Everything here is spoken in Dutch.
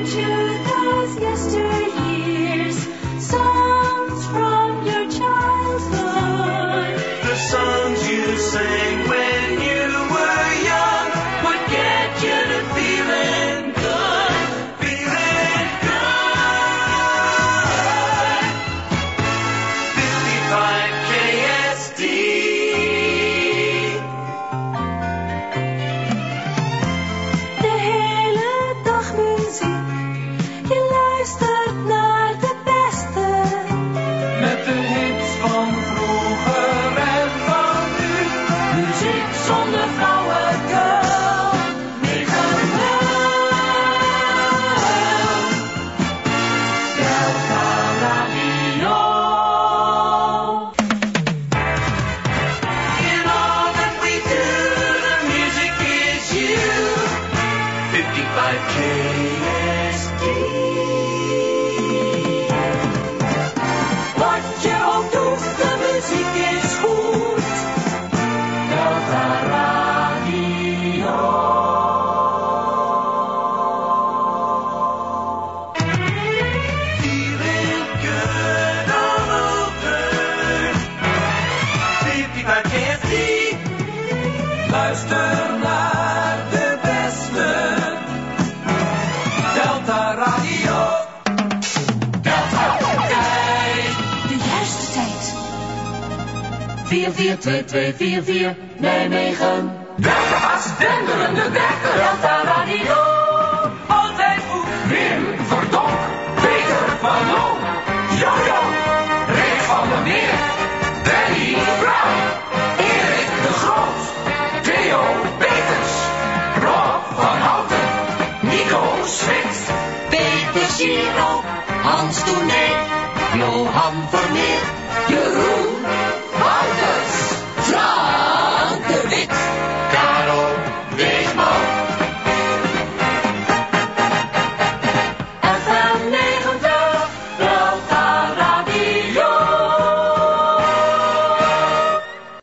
Luister naar de beste. Delta Radio. Delta tijd. De juiste tijd. 442244 Nijmegen. Delta's denderende dertig. Delta Radio. Altijd goed. Wim Verdonk. Peter van Loon. Jojo. Rick van der Meer. Danny Brown. Erik de Groot. Theo Peters. Rob van Houten. Nico Schmidt. Peter Giro. Hans Tournee. Johan Vermeer. Jeroen